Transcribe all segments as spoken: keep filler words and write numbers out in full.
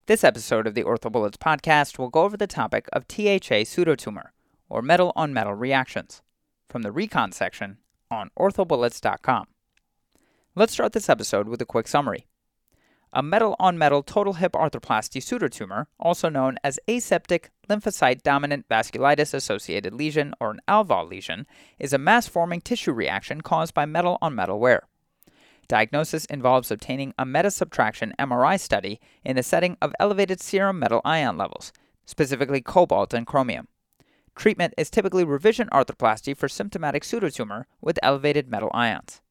This episode of the OrthoBullets podcast will go over the topic of T H A pseudotumor, or metal-on-metal reactions, from the Recon section on ortho bullets dot com. Let's start this episode with a quick summary. A metal-on-metal total hip arthroplasty pseudotumor, also known as aseptic lymphocyte-dominant vasculitis-associated lesion or an A L V A L lesion, is a mass-forming tissue reaction caused by metal-on-metal wear. Diagnosis involves obtaining a metasubtraction M R I study in the setting of elevated serum metal ion levels, specifically cobalt and chromium. Treatment is typically revision arthroplasty for symptomatic pseudotumor with elevated metal ions.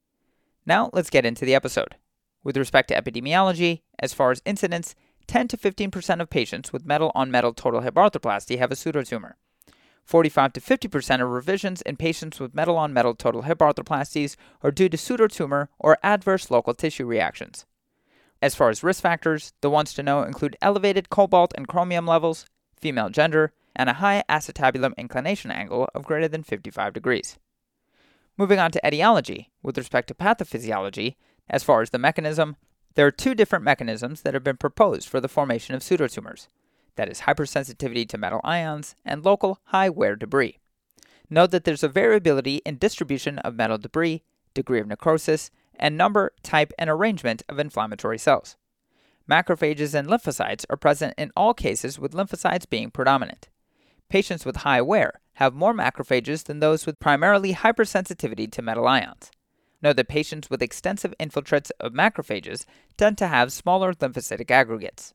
Now let's get into the episode. With respect to epidemiology, as far as incidence, ten to fifteen percent of patients with metal-on-metal total hip arthroplasty have a pseudotumor. forty-five to fifty percent of revisions in patients with metal-on-metal total hip arthroplasties are due to pseudotumor or adverse local tissue reactions. As far as risk factors, the ones to know include elevated cobalt and chromium levels, female gender, and a high acetabulum inclination angle of greater than fifty-five degrees. Moving on to etiology, with respect to pathophysiology, as far as the mechanism, there are two different mechanisms that have been proposed for the formation of pseudotumors. That is hypersensitivity to metal ions and local high wear debris. Note that there's a variability in distribution of metal debris, degree of necrosis, and number, type, and arrangement of inflammatory cells. Macrophages and lymphocytes are present in all cases with lymphocytes being predominant. Patients with high wear have more macrophages than those with primarily hypersensitivity to metal ions. Note that patients with extensive infiltrates of macrophages tend to have smaller lymphocytic aggregates.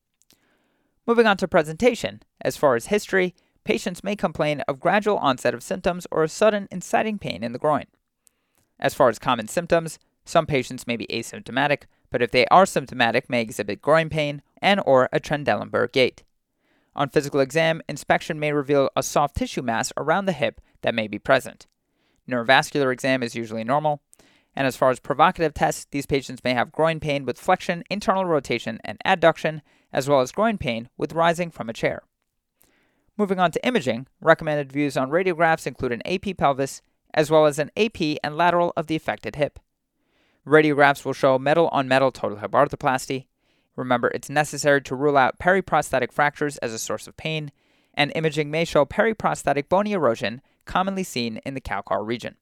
Moving on to presentation, as far as history, patients may complain of gradual onset of symptoms or a sudden inciting pain in the groin. As far as common symptoms, some patients may be asymptomatic, but if they are symptomatic may exhibit groin pain and or a Trendelenburg gait. On physical exam, inspection may reveal a soft tissue mass around the hip that may be present. Neurovascular exam is usually normal. And as far as provocative tests, these patients may have groin pain with flexion, internal rotation, and adduction, as well as groin pain with rising from a chair. Moving on to imaging, recommended views on radiographs include an A P pelvis, as well as an A P and lateral of the affected hip. Radiographs will show metal-on-metal total hip arthroplasty. Remember, it's necessary to rule out periprosthetic fractures as a source of pain, and imaging may show periprosthetic bony erosion, commonly seen in the calcar region.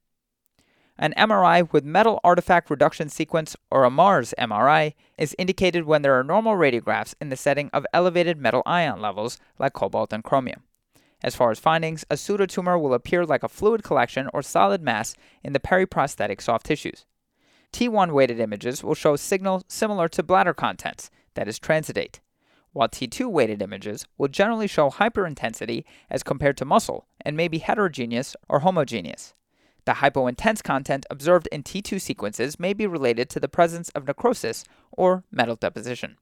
An M R I with metal artifact reduction sequence, or a MARS M R I, is indicated when there are normal radiographs in the setting of elevated metal ion levels like cobalt and chromium. As far as findings, a pseudotumor will appear like a fluid collection or solid mass in the periprosthetic soft tissues. T one weighted images will show signal similar to bladder contents, that is transidate, while T two weighted images will generally show hyperintensity as compared to muscle and may be heterogeneous or homogeneous. The hypointense content observed in T two sequences may be related to the presence of necrosis or metal deposition.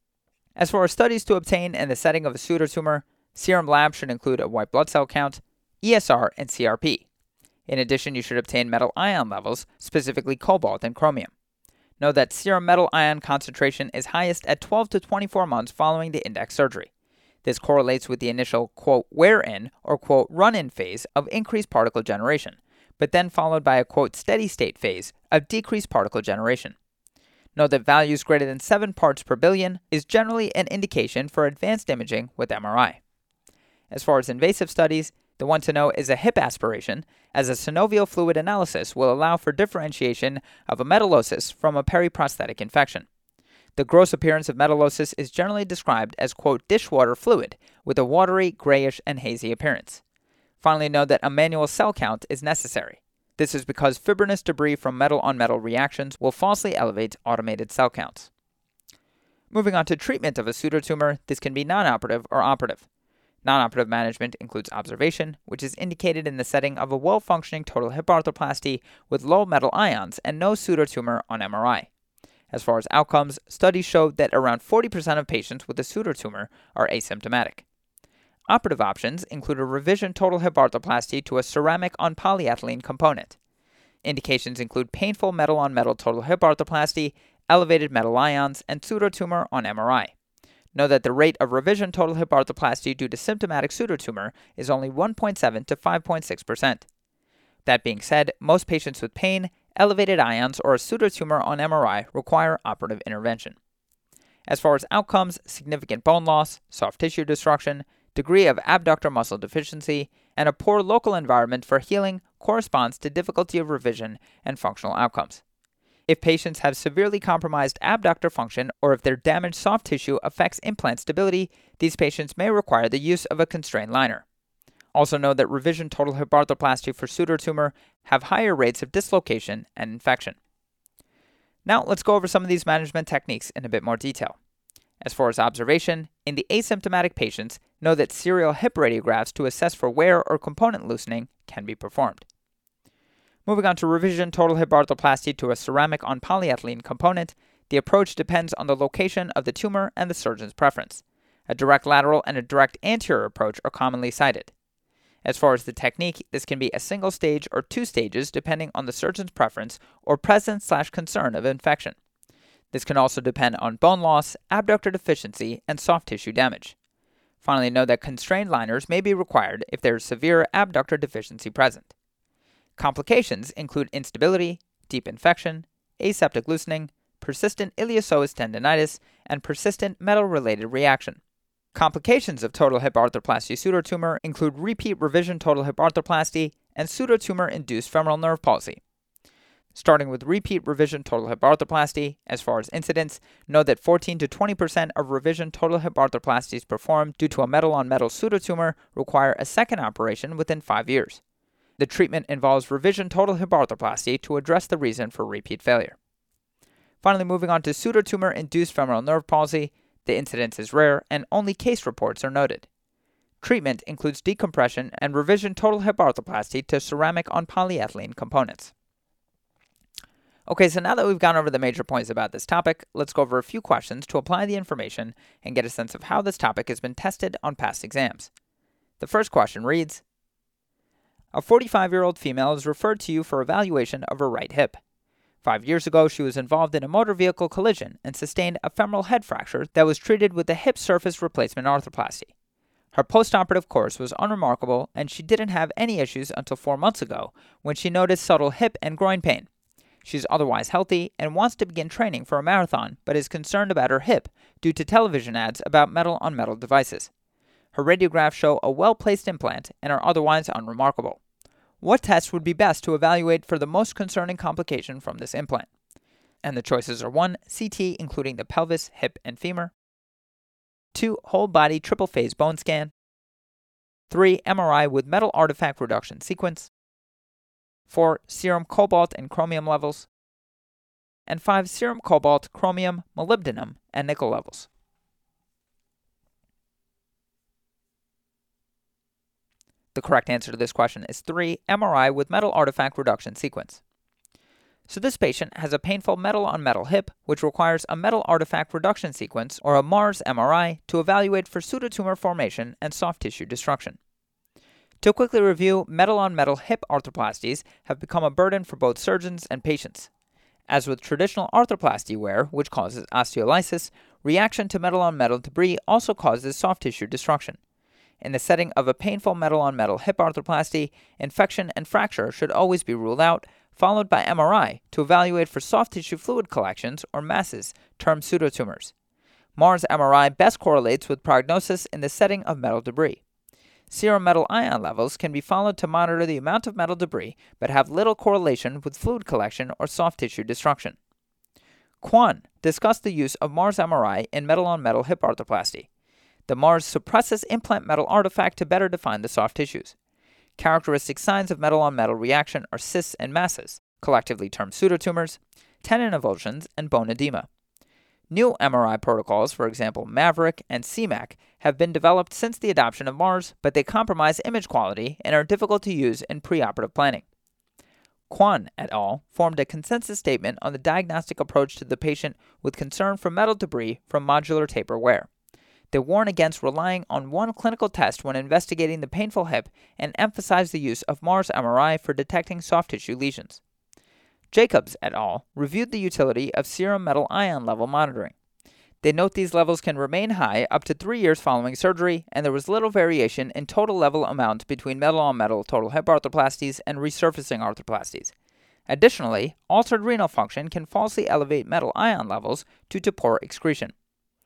As for studies to obtain in the setting of a pseudotumor, serum labs should include a white blood cell count, E S R, and C R P. In addition, you should obtain metal ion levels, specifically cobalt and chromium. Know that serum metal ion concentration is highest at twelve to twenty-four months following the index surgery. This correlates with the initial, quote, wear-in or, quote, run-in phase of increased particle generation, but then followed by a, quote, steady-state phase of decreased particle generation. Note that values greater than seven parts per billion is generally an indication for advanced imaging with M R I. As far as invasive studies, the one to know is a hip aspiration, as a synovial fluid analysis will allow for differentiation of a metallosis from a periprosthetic infection. The gross appearance of metallosis is generally described as, quote, dishwater fluid with a watery, grayish, and hazy appearance. Finally, note that a manual cell count is necessary. This is because fibrinous debris from metal-on-metal reactions will falsely elevate automated cell counts. Moving on to treatment of a pseudotumor, this can be non-operative or operative. Non-operative management includes observation, which is indicated in the setting of a well-functioning total hip arthroplasty with low metal ions and no pseudotumor on M R I. As far as outcomes, studies showed that around forty percent of patients with a pseudotumor are asymptomatic. Operative options include a revision total hip arthroplasty to a ceramic on polyethylene component. Indications include painful metal-on-metal total hip arthroplasty, elevated metal ions, and pseudotumor on M R I. Know that the rate of revision total hip arthroplasty due to symptomatic pseudotumor is only one point seven to five point six percent. That being said, most patients with pain, elevated ions, or a pseudotumor on M R I require operative intervention. As far as outcomes, significant bone loss, soft tissue destruction, degree of abductor muscle deficiency, and a poor local environment for healing corresponds to difficulty of revision and functional outcomes. If patients have severely compromised abductor function or if their damaged soft tissue affects implant stability, these patients may require the use of a constrained liner. Also know that revision total hip arthroplasty for pseudotumor have higher rates of dislocation and infection. Now let's go over some of these management techniques in a bit more detail. As far as observation, in the asymptomatic patients, know that serial hip radiographs to assess for wear or component loosening can be performed. Moving on to revision total hip arthroplasty to a ceramic on polyethylene component, the approach depends on the location of the tumor and the surgeon's preference. A direct lateral and a direct anterior approach are commonly cited. As far as the technique, this can be a single stage or two stages depending on the surgeon's preference or presence slash concern of infection. This can also depend on bone loss, abductor deficiency, and soft tissue damage. Finally, know that constrained liners may be required if there is severe abductor deficiency present. Complications include instability, deep infection, aseptic loosening, persistent iliopsoas tendinitis, and persistent metal-related reaction. Complications of total hip arthroplasty pseudotumor include repeat revision total hip arthroplasty and pseudotumor-induced femoral nerve palsy. Starting with repeat revision total hip arthroplasty, as far as incidence, know that fourteen to twenty percent of revision total hip arthroplasties performed due to a metal-on-metal pseudotumor require a second operation within five years. The treatment involves revision total hip arthroplasty to address the reason for repeat failure. Finally, moving on to pseudotumor-induced femoral nerve palsy, the incidence is rare and only case reports are noted. Treatment includes decompression and revision total hip arthroplasty to ceramic on polyethylene components. Okay, so now that we've gone over the major points about this topic, let's go over a few questions to apply the information and get a sense of how this topic has been tested on past exams. The first question reads, a forty-five-year-old female is referred to you for evaluation of her right hip. Five years ago, she was involved in a motor vehicle collision and sustained a femoral head fracture that was treated with a hip surface replacement arthroplasty. Her postoperative course was unremarkable, and she didn't have any issues until four months ago, when she noticed subtle hip and groin pain. She's otherwise healthy and wants to begin training for a marathon, but is concerned about her hip due to television ads about metal-on-metal devices. Her radiographs show a well-placed implant and are otherwise unremarkable. What test would be best to evaluate for the most concerning complication from this implant? And the choices are one. C T including the pelvis, hip, and femur. two. Whole-body triple-phase bone scan. three. M R I with metal artifact reduction sequence. four. Serum cobalt and chromium levels. And five. Serum cobalt, chromium, molybdenum, and nickel levels. The correct answer to this question is three. M R I with metal artifact reduction sequence. So this patient has a painful metal-on-metal hip, which requires a metal artifact reduction sequence, or a MARS M R I, to evaluate for pseudotumor formation and soft tissue destruction. To quickly review, metal-on-metal hip arthroplasties have become a burden for both surgeons and patients. As with traditional arthroplasty wear, which causes osteolysis, reaction to metal-on-metal debris also causes soft tissue destruction. In the setting of a painful metal-on-metal hip arthroplasty, infection and fracture should always be ruled out, followed by M R I to evaluate for soft tissue fluid collections or masses, termed pseudotumors. MARS M R I best correlates with prognosis in the setting of metal debris. Serum metal ion levels can be followed to monitor the amount of metal debris, but have little correlation with fluid collection or soft tissue destruction. Kwon discussed the use of MARS M R I in metal-on-metal hip arthroplasty. The MARS suppresses implant metal artifact to better define the soft tissues. Characteristic signs of metal-on-metal reaction are cysts and masses, collectively termed pseudotumors, tendon avulsions, and bone edema. New M R I protocols, for example MAVERICK and C MAC, have been developed since the adoption of MARS, but they compromise image quality and are difficult to use in preoperative planning. Kwon et al. Formed a consensus statement on the diagnostic approach to the patient with concern for metal debris from modular taper wear. They warn against relying on one clinical test when investigating the painful hip and emphasize the use of MARS M R I for detecting soft tissue lesions. Jacobs et al. Reviewed the utility of serum metal ion level monitoring. They note these levels can remain high up to three years following surgery, and there was little variation in total level amount between metal-on-metal total hip arthroplasties and resurfacing arthroplasties. Additionally, altered renal function can falsely elevate metal ion levels due to poor excretion.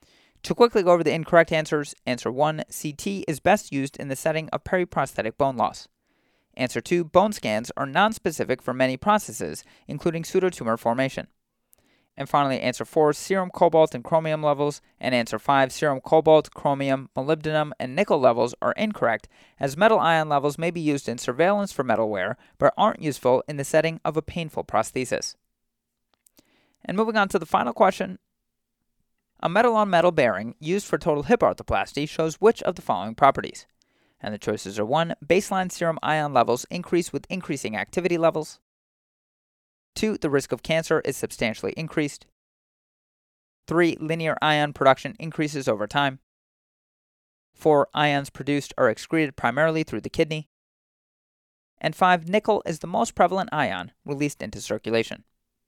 To quickly go over the incorrect answers, answer one, C T is best used in the setting of periprosthetic bone loss. Answer two, bone scans are nonspecific for many processes, including pseudotumor formation. And finally, answer four, serum cobalt and chromium levels, and answer five, serum cobalt, chromium, molybdenum, and nickel levels are incorrect, as metal ion levels may be used in surveillance for metal wear, but aren't useful in the setting of a painful prosthesis. And moving on to the final question, a metal-on-metal bearing used for total hip arthroplasty shows which of the following properties? And the choices are one, baseline serum ion levels increase with increasing activity levels. two, the risk of cancer is substantially increased. three, linear ion production increases over time. four, ions produced are excreted primarily through the kidney. And five, nickel is the most prevalent ion released into circulation.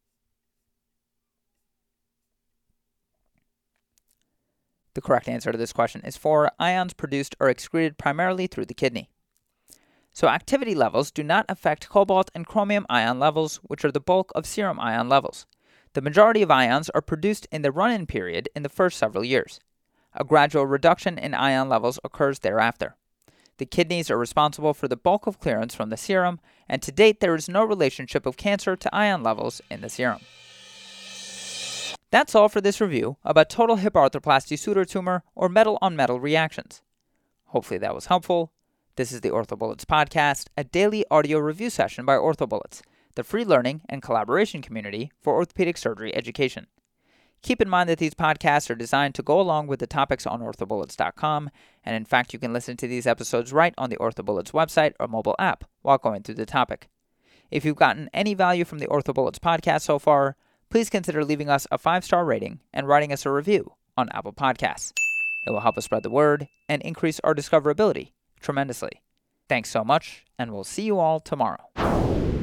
The correct answer to this question is four, ions produced are excreted primarily through the kidney. So activity levels do not affect cobalt and chromium ion levels, which are the bulk of serum ion levels. The majority of ions are produced in the run-in period in the first several years. A gradual reduction in ion levels occurs thereafter. The kidneys are responsible for the bulk of clearance from the serum, and to date there is no relationship of cancer to ion levels in the serum. That's all for this review about total hip arthroplasty pseudotumor or metal-on-metal reactions. Hopefully that was helpful. This is the OrthoBullets podcast, a daily audio review session by OrthoBullets, the free learning and collaboration community for orthopedic surgery education. Keep in mind that these podcasts are designed to go along with the topics on ortho bullets dot com, and in fact you can listen to these episodes right on the OrthoBullets website or mobile app while going through the topic. If you've gotten any value from the OrthoBullets podcast so far, please consider leaving us a five-star rating and writing us a review on Apple Podcasts. It will help us spread the word and increase our discoverability tremendously. Thanks so much, and we'll see you all tomorrow.